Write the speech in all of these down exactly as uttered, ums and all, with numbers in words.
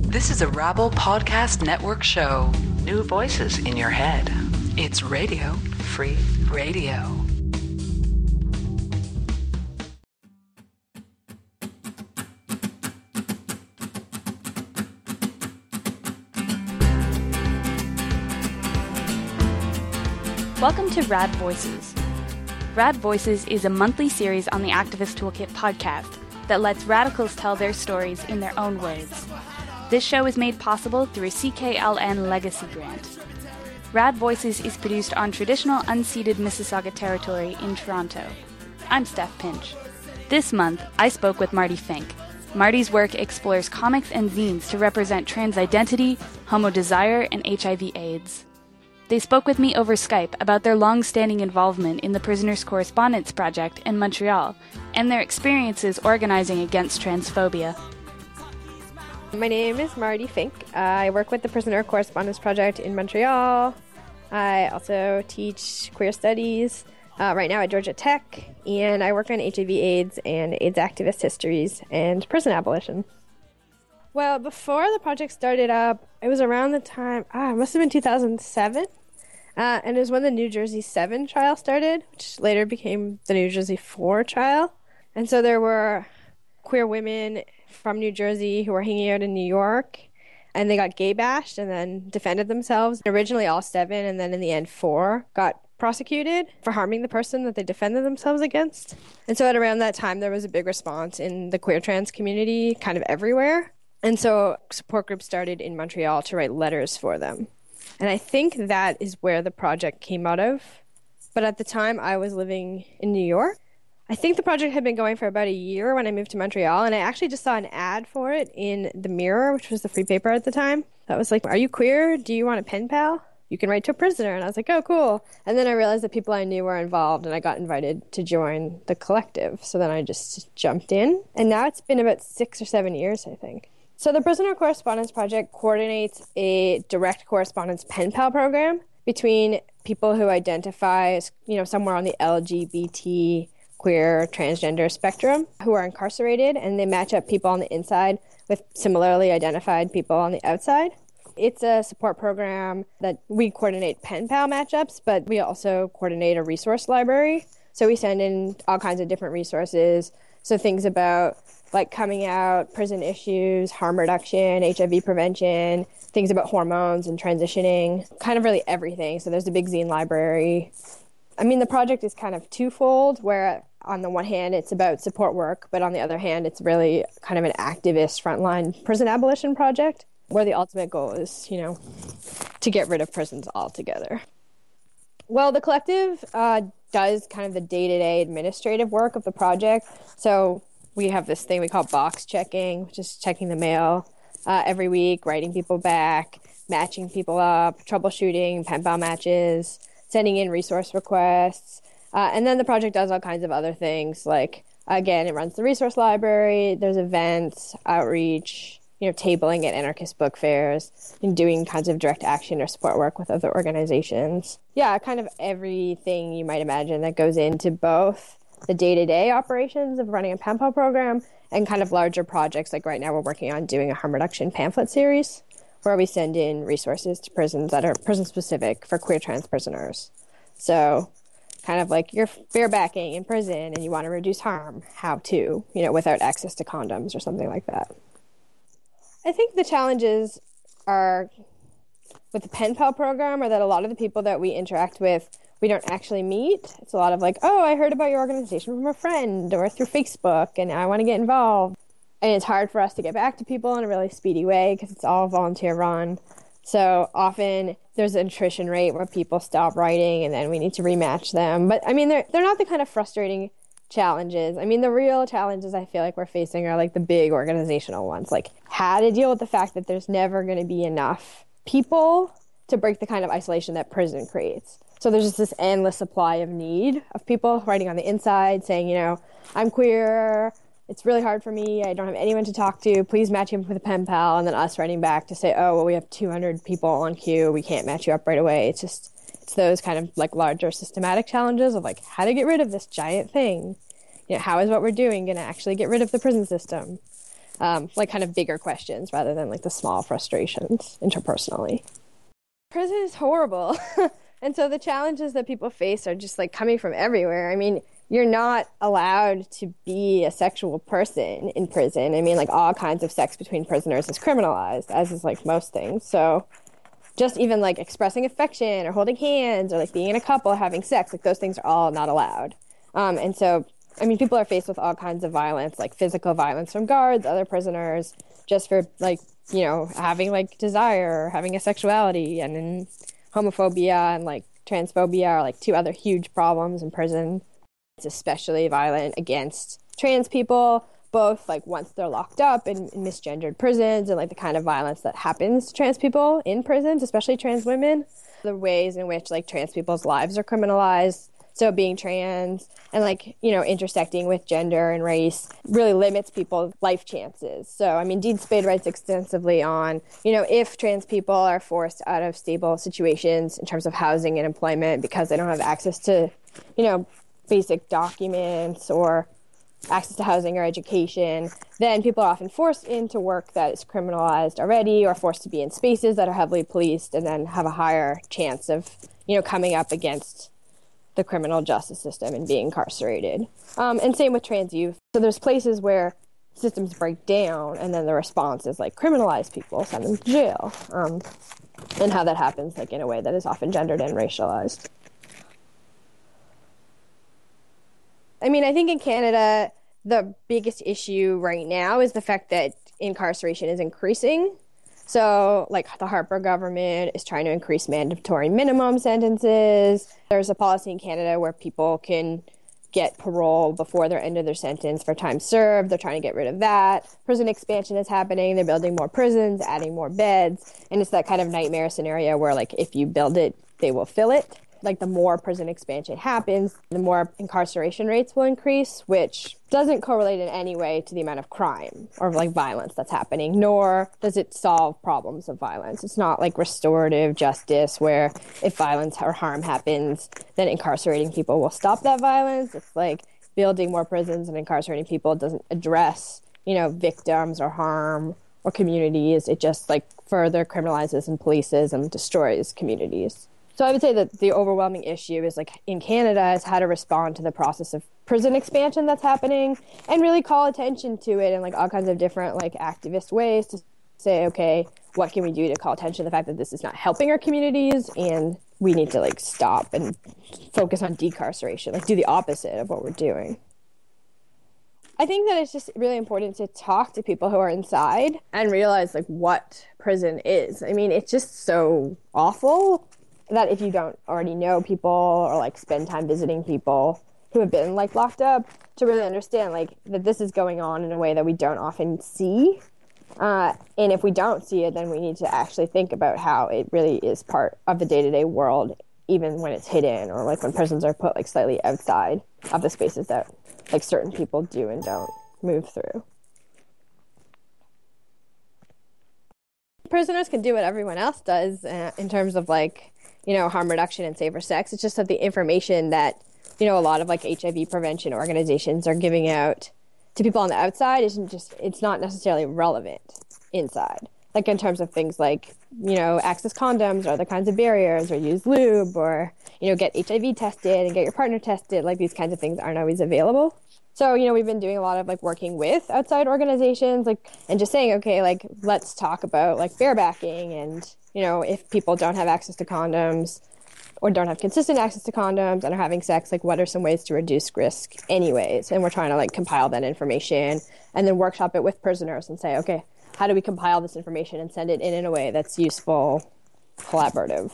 This is a Rabble Podcast Network show. New voices in your head. It's Radio Free Radio. Welcome to Rad Voices. Rad Voices is a monthly series on the Activist Toolkit podcast that lets radicals tell their stories in their own words. This show is made possible through a C K L N Legacy Grant. Rad Voices is produced on traditional unceded Mississauga territory in Toronto. I'm Steph Pinch. This month, I spoke with Marty Fink. Marty's work explores comics and zines to represent trans identity, homo desire, and H I V AIDS. They spoke with me over Skype about their long-standing involvement in the Prisoners Correspondence Project in Montreal and their experiences organizing against transphobia. My name is Marty Fink. I work with the Prisoner Correspondence Project in Montreal. I also teach queer studies uh, right now at Georgia Tech, and I work on H I V AIDS and AIDS activist histories and prison abolition. Well, before the project started up, it was around the time, ah, it must have been two thousand seven, uh, and it was when the New Jersey seven trial started, which later became the New Jersey four trial. And so there were queer women from New Jersey who were hanging out in New York, and they got gay bashed and then defended themselves. Originally all seven, and then in the end four got prosecuted for harming the person that they defended themselves against. And so at around that time, there was a big response in the queer trans community kind of everywhere. And so support groups started in Montreal to write letters for them. And I think that is where the project came out of. But at the time, I was living in New York. I think the project had been going for about a year when I moved to Montreal, and I actually just saw an ad for it in The Mirror, which was the free paper at the time. That was like, are you queer? Do you want a pen pal? You can write to a prisoner. And I was like, oh, cool. And then I realized that people I knew were involved, and I got invited to join the collective. So then I just jumped in. And now it's been about six or seven years, I think. So the Prisoner Correspondence Project coordinates a direct correspondence pen pal program between people who identify as, you know, somewhere on the L G B T queer, transgender spectrum who are incarcerated, and they match up people on the inside with similarly identified people on the outside. It's a support program that we coordinate pen pal matchups, but we also coordinate a resource library. So we send in all kinds of different resources. So things about like coming out, prison issues, harm reduction, H I V prevention, things about hormones and transitioning, kind of really everything. So there's a big zine library. I mean, the project is kind of twofold, where on the one hand, it's about support work, but on the other hand, it's really kind of an activist frontline prison abolition project, where the ultimate goal is, you know, to get rid of prisons altogether. Well, the collective uh, does kind of the day-to-day administrative work of the project. So we have this thing we call box checking, which is checking the mail uh, every week, writing people back, matching people up, troubleshooting, pen pal matches, sending in resource requests. Uh, and then the project does all kinds of other things. Like, again, it runs the resource library, there's events, outreach, you know, tabling at anarchist book fairs, and doing kinds of direct action or support work with other organizations. Yeah, kind of everything you might imagine that goes into both the day-to-day operations of running a pen pal program and kind of larger projects. Like right now we're working on doing a harm reduction pamphlet series where we send in resources to prisons that are prison-specific for queer trans prisoners. So kind of like you're barebacking in prison and you want to reduce harm, how to, you know, without access to condoms or something like that. I think the challenges are with the pen pal program are that a lot of the people that we interact with, we don't actually meet. It's a lot of like, oh, I heard about your organization from a friend or through Facebook and I want to get involved. And it's hard for us to get back to people in a really speedy way because it's all volunteer run. So often there's an attrition rate where people stop writing and then we need to rematch them. But I mean, they're, they're not the kind of frustrating challenges. I mean, the real challenges I feel like we're facing are like the big organizational ones, like how to deal with the fact that there's never going to be enough people to break the kind of isolation that prison creates. So there's just this endless supply of need of people writing on the inside saying, you know, I'm queer, it's really hard for me, I don't have anyone to talk to, please match him with a pen pal, and then us writing back to say, oh, well, we have two hundred people on queue, we can't match you up right away. It's just, it's those kind of like larger systematic challenges of like how to get rid of this giant thing. You know, how is what we're doing going to actually get rid of the prison system? um, like kind of bigger questions rather than like the small frustrations interpersonally. Prison is horrible. And so the challenges that people face are just like coming from everywhere. I mean, you're not allowed to be a sexual person in prison. I mean, like all kinds of sex between prisoners is criminalized, as is like most things. So just even like expressing affection or holding hands or like being in a couple, having sex, like those things are all not allowed. Um, and so, I mean, people are faced with all kinds of violence, like physical violence from guards, other prisoners, just for like, you know, having like desire or having a sexuality. And then homophobia and like transphobia are like two other huge problems in prison. It's especially violent against trans people, both like once they're locked up in, in misgendered prisons and like the kind of violence that happens to trans people in prisons, especially trans women, the ways in which like trans people's lives are criminalized. So being trans and like, you know, intersecting with gender and race really limits people's life chances. So, I mean, Dean Spade writes extensively on, you know, if trans people are forced out of stable situations in terms of housing and employment because they don't have access to, you know, basic documents or access to housing or education, then people are often forced into work that is criminalized already or forced to be in spaces that are heavily policed and then have a higher chance of, you know, coming up against the criminal justice system and being incarcerated. Um, and same with trans youth. So there's places where systems break down and then the response is like criminalize people, send them to jail. Um, and how that happens like in a way that is often gendered and racialized. I mean, I think in Canada, the biggest issue right now is the fact that incarceration is increasing. So, like, the Harper government is trying to increase mandatory minimum sentences. There's a policy in Canada where people can get parole before their end of their sentence for time served. They're trying to get rid of that. Prison expansion is happening. They're building more prisons, adding more beds. And it's that kind of nightmare scenario where, like, if you build it, they will fill it. Like, the more prison expansion happens, the more incarceration rates will increase, which doesn't correlate in any way to the amount of crime or, like, violence that's happening, nor does it solve problems of violence. It's not, like, restorative justice where if violence or harm happens, then incarcerating people will stop that violence. It's, like, building more prisons and incarcerating people doesn't address, you know, victims or harm or communities. It just, like, further criminalizes and polices and destroys communities. So I would say that the overwhelming issue is, like, in Canada is how to respond to the process of prison expansion that's happening and really call attention to it in, like, all kinds of different, like, activist ways to say, okay, what can we do to call attention to the fact that this is not helping our communities and we need to, like, stop and focus on decarceration, like, do the opposite of what we're doing. I think that it's just really important to talk to people who are inside and realize, like, what prison is. I mean, it's just so awful that if you don't already know people or like spend time visiting people who have been like locked up, to really understand like that this is going on in a way that we don't often see. Uh, and if we don't see it, then we need to actually think about how it really is part of the day-to-day world, even when it's hidden or like when prisons are put like slightly outside of the spaces that like certain people do and don't move through. Prisoners can do what everyone else does uh, in terms of like, you know, harm reduction and safer sex. It's just that the information that, you know, a lot of like H I V prevention organizations are giving out to people on the outside isn't just, it's not necessarily relevant inside. Like in terms of things like, you know, access condoms or other kinds of barriers or use lube or, you know, get H I V tested and get your partner tested. Like these kinds of things aren't always available. So, you know, we've been doing a lot of like working with outside organizations, like, and just saying, okay, like, let's talk about like barebacking and, you know, if people don't have access to condoms or don't have consistent access to condoms and are having sex, like what are some ways to reduce risk anyways? And we're trying to like compile that information and then workshop it with prisoners and say, okay, how do we compile this information and send it in in a way that's useful, collaborative?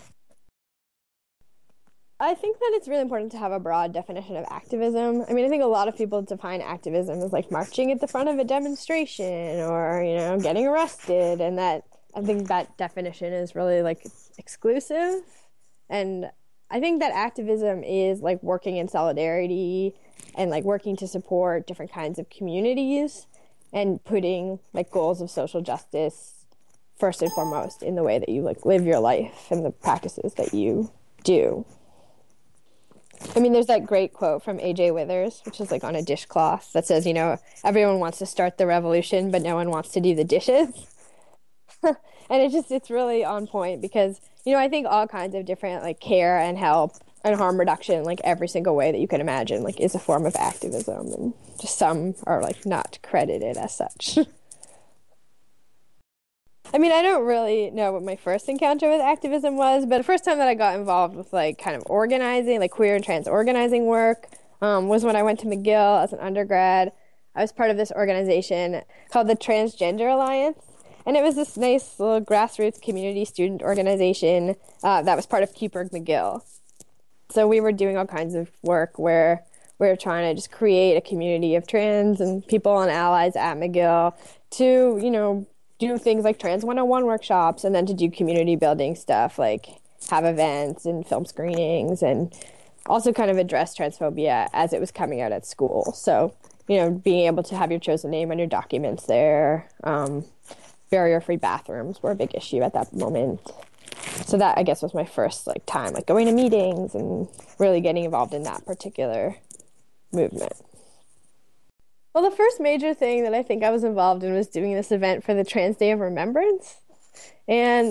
I think that it's really important to have a broad definition of activism. I mean, I think a lot of people define activism as like marching at the front of a demonstration or, you know, getting arrested. And that, I think that definition is really like exclusive. And I think that activism is like working in solidarity and like working to support different kinds of communities and putting like goals of social justice first and foremost in the way that you like live your life and the practices that you do. I mean, there's that great quote from A J Withers, which is like on a dishcloth that says, you know, everyone wants to start the revolution, but no one wants to do the dishes. And it's just, it's really on point because, you know, I think all kinds of different like care and help and harm reduction, like every single way that you can imagine, like is a form of activism, and just some are like not credited as such. I mean, I don't really know what my first encounter with activism was, but the first time that I got involved with like kind of organizing, like queer and trans organizing work, um, was when I went to McGill as an undergrad. I was part of this organization called the Transgender Alliance. And it was this nice little grassroots community student organization uh, that was part of Keyburg McGill. So we were doing all kinds of work where we were trying to just create a community of trans and people and allies at McGill to, you know, do things like Trans one oh one workshops, and then to do community building stuff like have events and film screenings, and also kind of address transphobia as it was coming out at school. So, you know, being able to have your chosen name on your documents there, um, barrier-free bathrooms were a big issue at that moment. So that, I guess, was my first like time, like going to meetings and really getting involved in that particular movement. Well, the first major thing that I think I was involved in was doing this event for the Trans Day of Remembrance. And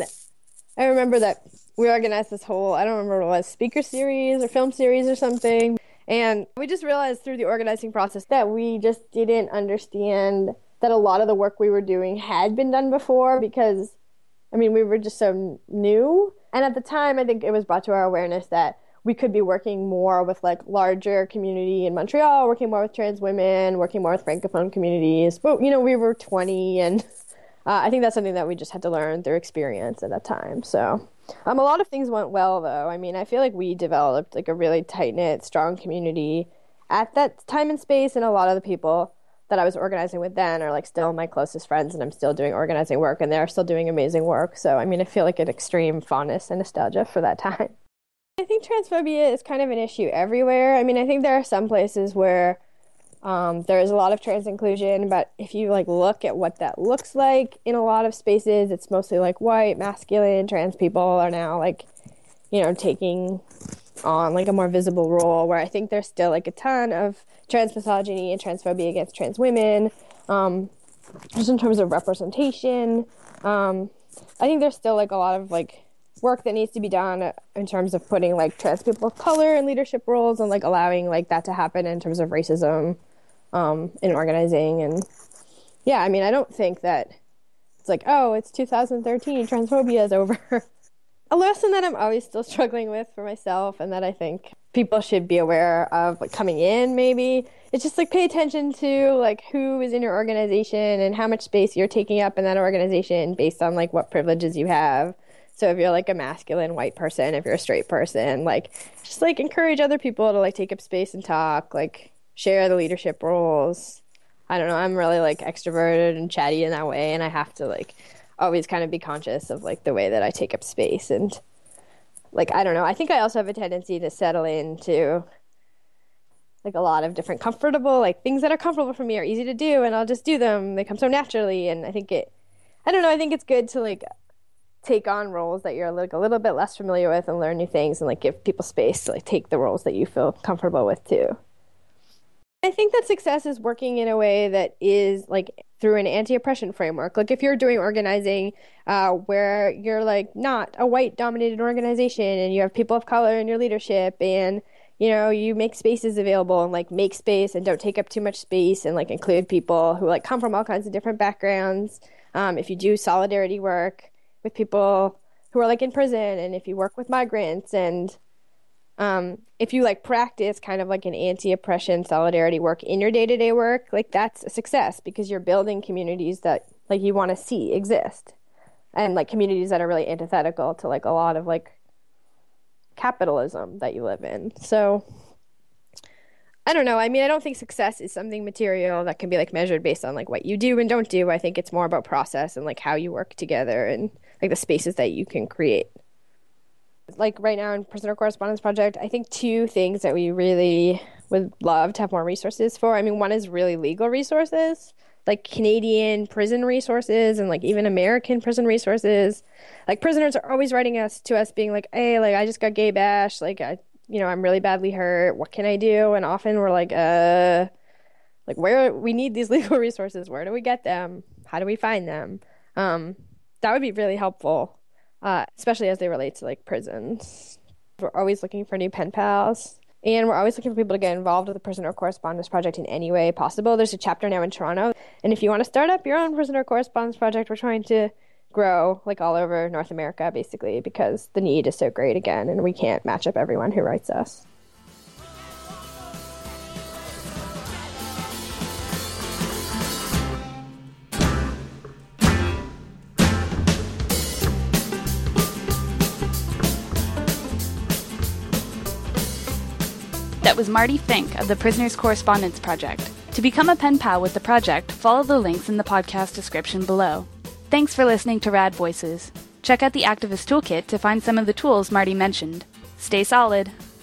I remember that we organized this whole, I don't remember what it was, speaker series or film series or something. And we just realized through the organizing process that we just didn't understand that a lot of the work we were doing had been done before because, I mean, we were just so new. And at the time, I think it was brought to our awareness that we could be working more with like larger community in Montreal, working more with trans women, working more with Francophone communities. But, you know, we were twenty, and uh, I think that's something that we just had to learn through experience at that time. So um, a lot of things went well, though. I mean, I feel like we developed like a really tight-knit, strong community at that time and space, and a lot of the people that I was organizing with then are like still my closest friends, and I'm still doing organizing work, and they're still doing amazing work. So, I mean, I feel like an extreme fondness and nostalgia for that time. I think transphobia is kind of an issue everywhere. I mean, I think there are some places where um, there is a lot of trans inclusion, but if you like look at what that looks like in a lot of spaces, it's mostly like white, masculine, trans people are now like, you know, taking on like a more visible role, where I think there's still like a ton of trans misogyny and transphobia against trans women, um, just in terms of representation. Um, I think there's still like a lot of like work that needs to be done in terms of putting like trans people of color in leadership roles and like allowing like that to happen in terms of racism um, in organizing. And yeah, I mean, I don't think that it's like, oh, it's two thousand thirteen, transphobia is over. A lesson that I'm always still struggling with for myself, and that I think people should be aware of like coming in maybe, it's just like pay attention to like who is in your organization and how much space you're taking up in that organization based on like what privileges you have. So if you're like a masculine white person, if you're a straight person, like just like encourage other people to like take up space and talk, like share the leadership roles. I don't know, I'm really like extroverted and chatty in that way, and I have to like always kind of be conscious of like the way that I take up space. And like, I don't know, I think I also have a tendency to settle into like a lot of different comfortable, like things that are comfortable for me are easy to do, and I'll just do them. They come so naturally. And I think it, I don't know, I think it's good to like take on roles that you're like a little bit less familiar with and learn new things, and like give people space to like take the roles that you feel comfortable with too. I think that success is working in a way that is like through an anti-oppression framework. Like if you're doing organizing uh, where you're like not a white dominated organization and you have people of color in your leadership, and you know, you make spaces available and like make space and don't take up too much space, and like include people who like come from all kinds of different backgrounds. Um, if you do solidarity work with people who are like in prison, and if you work with migrants, and um, if you like practice kind of like an anti-oppression solidarity work in your day-to-day work, like that's a success because you're building communities that like you want to see exist, and like communities that are really antithetical to like a lot of like capitalism that you live in. So I don't know. I mean, I don't think success is something material that can be like measured based on like what you do and don't do. I think it's more about process and like how you work together and like the spaces that you can create. Like right now in Prisoner Correspondence Project, I think two things that we really would love to have more resources for. I mean, one is really legal resources, like Canadian prison resources and like even American prison resources. Like prisoners are always writing us to us being like, hey, like I just got gay bashed, like I you know, I'm really badly hurt. What can I do? And often we're like, uh, like where we need these legal resources. Where do we get them? How do we find them? Um, that would be really helpful, uh, especially as they relate to like prisons. We're always looking for new pen pals. And we're always looking for people to get involved with the Prisoner Correspondence Project in any way possible. There's a chapter now in Toronto. And if you want to start up your own Prisoner Correspondence Project, we're trying to grow like all over North America, basically, because the need is so great again, and we can't match up everyone who writes us. That was Marty Fink of the Prisoners Correspondence Project. To become a pen pal with the project, follow the links in the podcast description below. Thanks for listening to Rad Voices. Check out the Activist Toolkit to find some of the tools Marty mentioned. Stay solid.